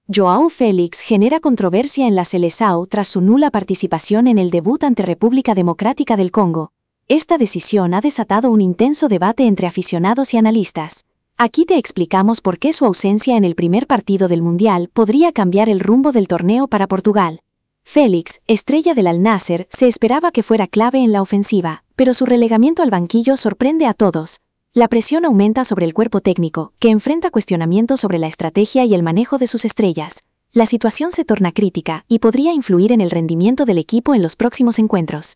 João Félix genera controversia en la Seleção tras su nula participación en el debut ante República Democrática del Congo. Esta decisión ha desatado un intenso debate entre aficionados y analistas. Aquí te explicamos por qué su ausencia en el primer partido del Mundial podría cambiar el rumbo del torneo para Portugal. Félix, estrella del Al-Nassr, se esperaba que fuera clave en la ofensiva, pero su relegamiento al banquillo sorprende a todos. La presión aumenta sobre el cuerpo técnico, que enfrenta cuestionamientos sobre la estrategia y el manejo de sus estrellas. La situación se torna crítica y podría influir en el rendimiento del equipo en los próximos encuentros.